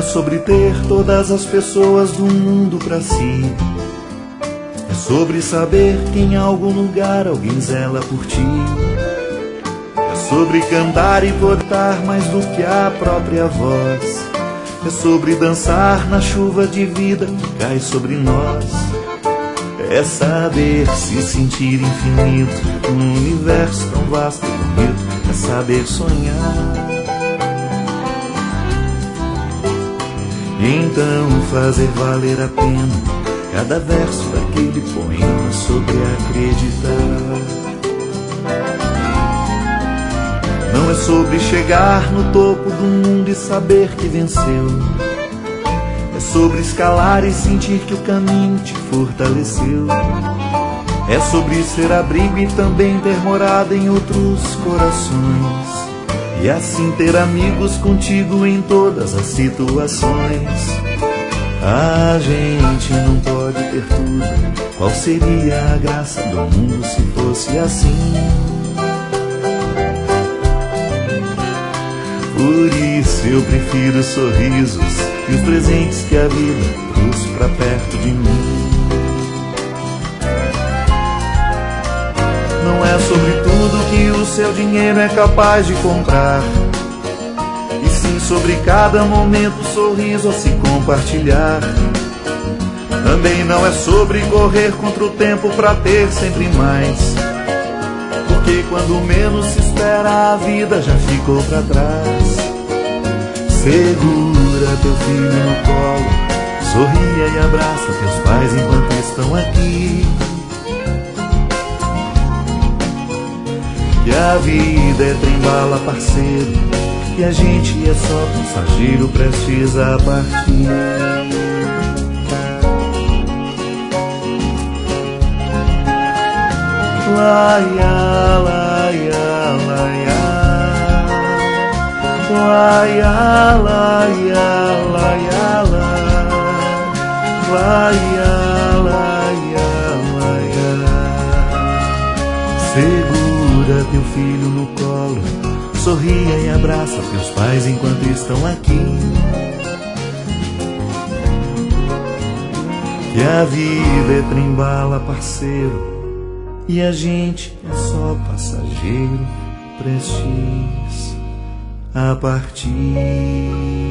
sobre ter todas as pessoas do mundo pra si. É sobre saber que em algum lugar alguém zela por ti. É sobre cantar e portar mais do que a própria voz. É sobre dançar na chuva de vida que cai sobre nós. É saber se sentir infinito num universo tão vasto e bonito. É saber sonhar. Então fazer valer a pena cada verso daquele poema sobre acreditar. Não é sobre chegar no topo do mundo e saber que venceu. É sobre escalar e sentir que o caminho te fortaleceu. É sobre ser abrigo e também ter morada em outros corações. E assim ter amigos contigo em todas as situações. A gente não pode ter tudo. Qual seria a graça do mundo se fosse assim? Por isso eu prefiro sorrisos e os presentes que a vida trouxe pra perto de mim. Não é sobre tudo que o seu dinheiro é capaz de comprar, e sim sobre cada momento, sorriso a se compartilhar. Também não é sobre correr contra o tempo pra ter sempre mais, porque quando menos se espera a vida já ficou pra trás. Segura teu filho no colo, sorria e abraça teus pais enquanto estão aqui. Que a vida é trem-bala, parceiro, e a gente é só passageiro prestes a partir. Laia, laia, laia, laia, laia, laia, laia, laia, laia. Segura teu filho no colo, sorria e abraça teus pais enquanto estão aqui. Que a vida é trem-bala, parceiro, e a gente é só passageiro prestes a partir.